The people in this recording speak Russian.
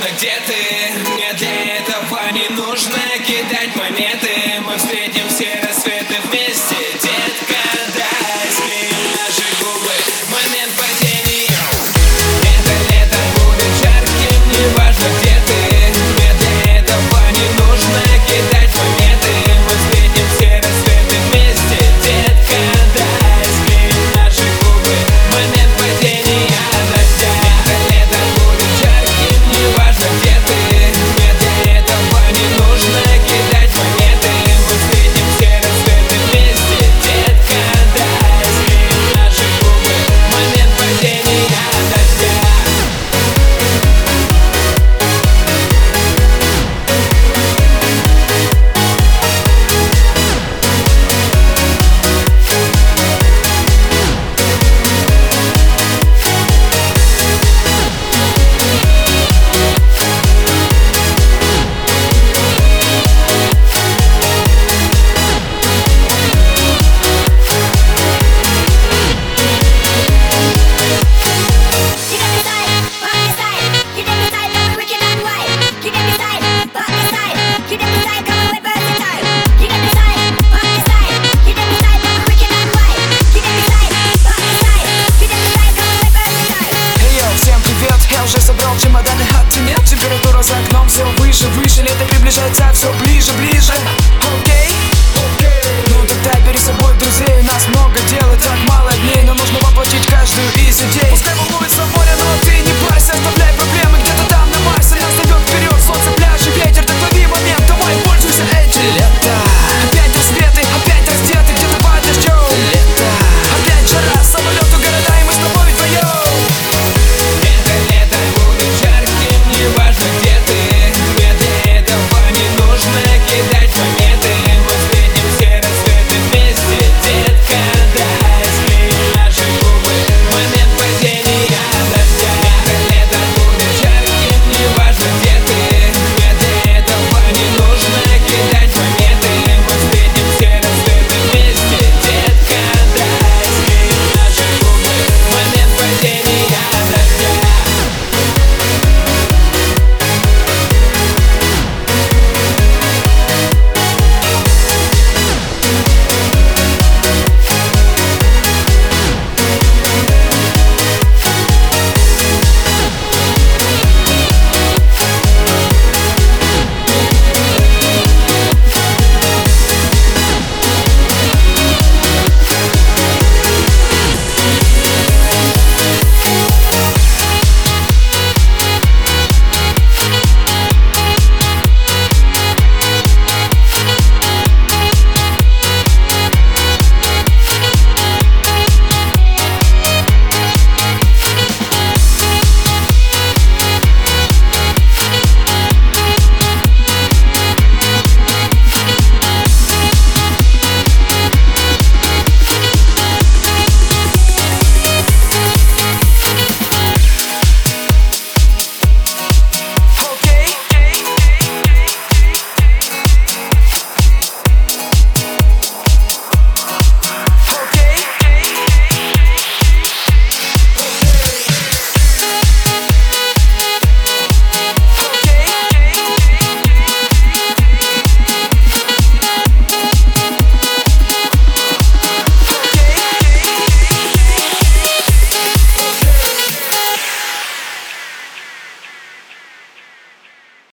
важно, где ты. Мне для этого не нужно кидать монеты. Мы встретим все рассветы вместе, детка. Дай склеим наши губы, момент падения. Это лето будет жарким, не важно, где ты. Мне для этого не нужно кидать монеты. Мы встретим все рассветы вместе, детка. Дай склеим наши губы, момент падения дождя. Это лето будет жарким, не важно, где ты. Мне для этого не нужно кидать монеты. Мы встретим все рассветы вместе, детка. Дай склеим наши губы, момент падения дождя. Уже собрал чемоданы от тебя. Температура за окном все выше, выше. Лето приближается все ближе, ближе.